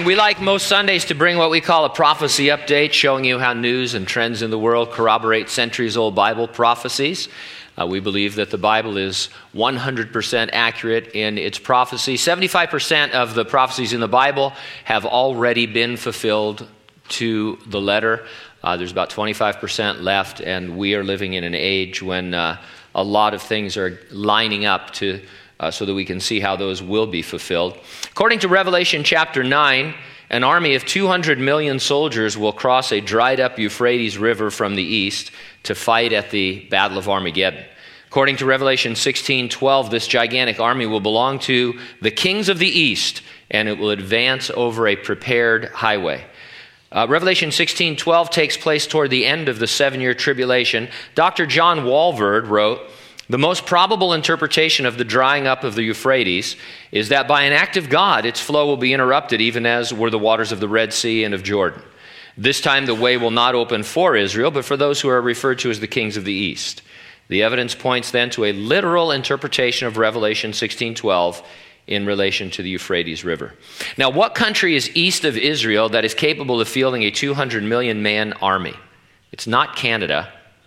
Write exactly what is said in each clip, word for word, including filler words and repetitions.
morning. We like most Sundays to bring what we call a prophecy update, showing you how news and trends in the world corroborate centuries-old Bible prophecies. Uh, we believe that the Bible is one hundred percent accurate in its prophecy. seventy-five percent of the prophecies in the Bible have already been fulfilled to the letter. Uh, there's about twenty-five percent left, and we are living in an age when uh, a lot of things are lining up to Uh, so that we can see how those will be fulfilled. According to Revelation chapter nine, an army of two hundred million soldiers will cross a dried-up Euphrates River from the east to fight at the Battle of Armageddon. According to Revelation sixteen twelve, this gigantic army will belong to the kings of the east, and it will advance over a prepared highway. Uh, Revelation sixteen twelve takes place toward the end of the seven-year tribulation. Doctor John Walvoord wrote, "The most probable interpretation of the drying up of the Euphrates is that by an act of God, its flow will be interrupted, even as were the waters of the Red Sea and of Jordan. This time the way will not open for Israel, but for those who are referred to as the kings of the east." The evidence points then to a literal interpretation of Revelation sixteen twelve in relation to the Euphrates River. Now, what country is east of Israel that is capable of fielding a two hundred million man army? It's not Canada.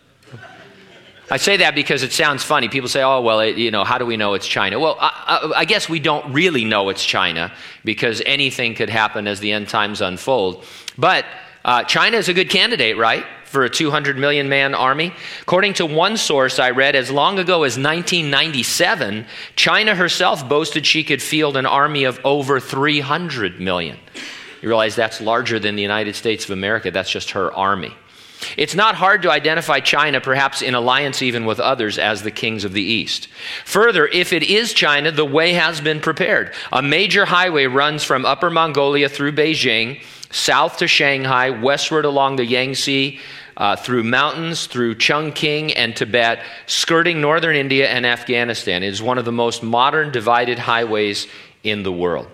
I say that because it sounds funny. People say, oh, well, it, you know, how do we know it's China? Well, I, I, I guess we don't really know it's China because anything could happen as the end times unfold. But uh, China is a good candidate, right, for a two hundred million man army? According to one source I read, as long ago as nineteen ninety-seven, China herself boasted she could field an army of over three hundred million. You realize that's larger than the United States of America. That's just her army. It's not hard to identify China, perhaps in alliance even with others, as the kings of the East. Further, if it is China, the way has been prepared. A major highway runs from Upper Mongolia through Beijing, south to Shanghai, westward along the Yangtze, uh, through mountains, through Chongqing and Tibet, skirting northern India and Afghanistan. It is one of the most modern divided highways in the world.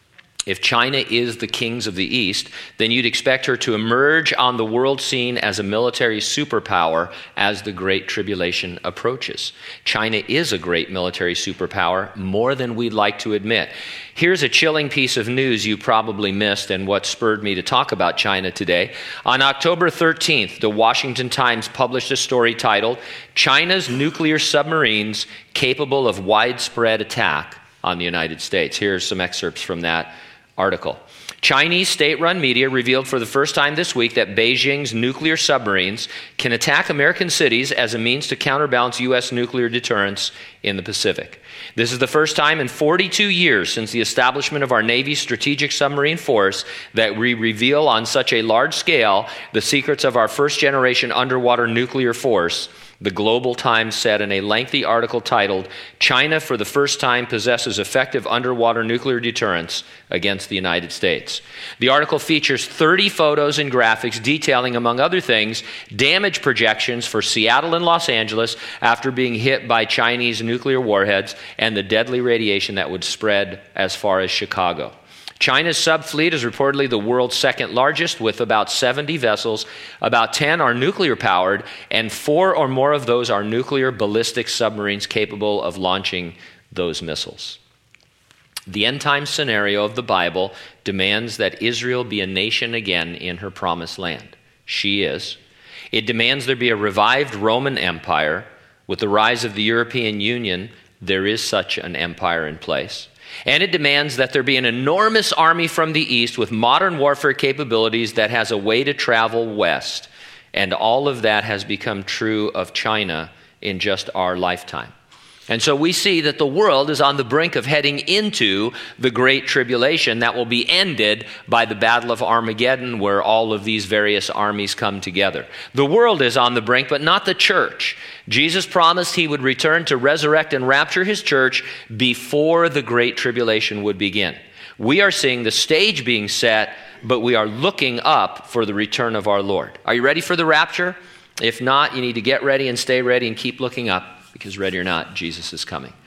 If China is the kings of the East, then you'd expect her to emerge on the world scene as a military superpower as the Great Tribulation approaches. China is a great military superpower, more than we'd like to admit. Here's a chilling piece of news you probably missed and what spurred me to talk about China today. On October thirteenth, the Washington Times published a story titled, "China's Nuclear Submarines Capable of Widespread Attack on the United States." Here's some excerpts from that article. Chinese state-run media revealed for the first time this week that Beijing's nuclear submarines can attack American cities as a means to counterbalance U S nuclear deterrence in the Pacific. This is the first time in forty-two years since the establishment of our Navy's Strategic Submarine Force that we reveal on such a large scale the secrets of our first-generation underwater nuclear force. The Global Times said in a lengthy article titled, "China for the first time possesses effective underwater nuclear deterrence against the United States." The article features thirty photos and graphics detailing, among other things, damage projections for Seattle and Los Angeles after being hit by Chinese nuclear warheads and the deadly radiation that would spread as far as Chicago. China's subfleet is reportedly the world's second largest, with about seventy vessels. About ten are nuclear-powered, and four or more of those are nuclear ballistic submarines capable of launching those missiles. The end-time scenario of the Bible demands that Israel be a nation again in her promised land. She is. It demands there be a revived Roman Empire. With the rise of the European Union, there is such an empire in place. And it demands that there be an enormous army from the east with modern warfare capabilities that has a way to travel west. And all of that has become true of China in just our lifetime. And so we see that the world is on the brink of heading into the Great Tribulation that will be ended by the Battle of Armageddon, where all of these various armies come together. The world is on the brink, but not the church. Jesus promised he would return to resurrect and rapture his church before the Great Tribulation would begin. We are seeing the stage being set, but we are looking up for the return of our Lord. Are you ready for the rapture? If not, you need to get ready and stay ready and keep looking up, because ready or not, Jesus is coming.